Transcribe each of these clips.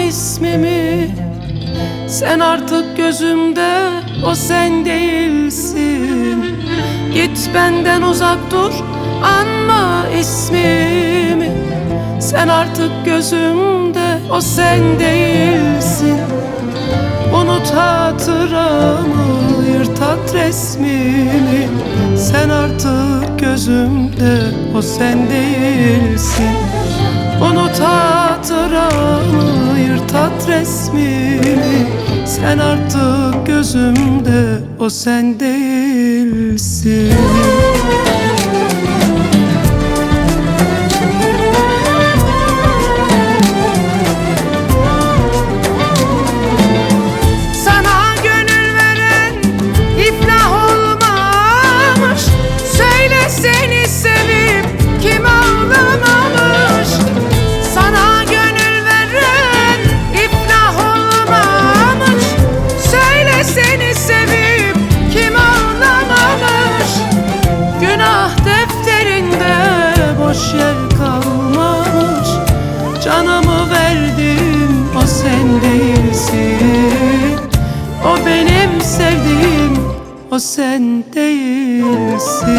ismimi. Sen artık gözümde, o sen değilsin. Git benden uzak dur, anma ismimi. Sen artık gözümde, o sen değilsin. Unut hatıramı, yırt at resmimi. Sen artık gözümde, o sen değilsin. Unut hatıramı, yırt at resmimi. Sen artık gözümde, o sen değilsin. Boş yer kalmamış, canımı verdim, o sen değilsin. O benim sevdiğim, o sen değilsin.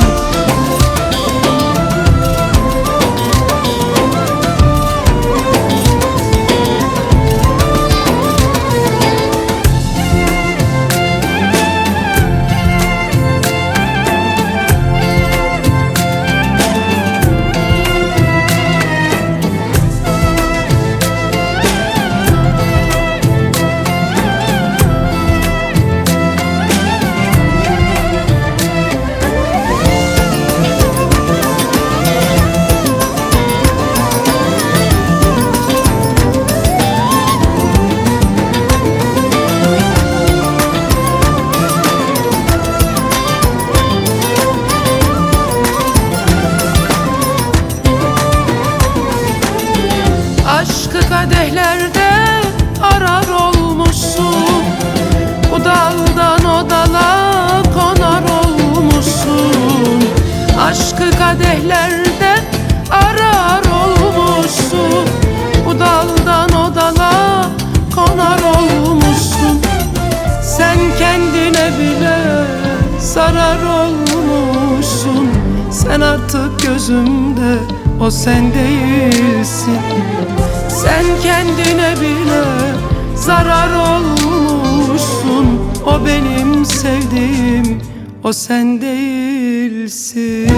Aşkı kadehlerde arar olmuşsun. Bu daldan o dala konar olmuşsun. Aşkı kadehlerde arar olmuşsun. Bu daldan o dala konar olmuşsun. Sen kendine bile zarar olmuşsun. Sen artık gözümde, o sen değilsin. Sen kendine bile zarar olmuşsun. O benim sevdiğim, o sen değilsin.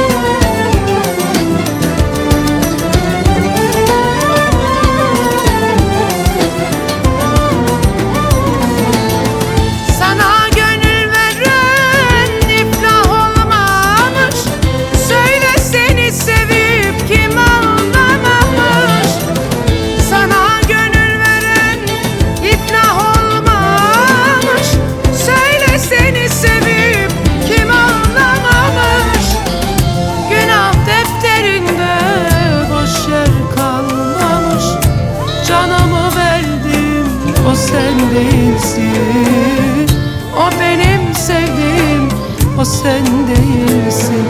Canımı verdim, o sen değilsin. O benim sevdiğim, o sen değilsin.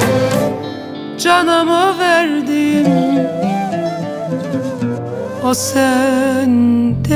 Canımı verdim, o sen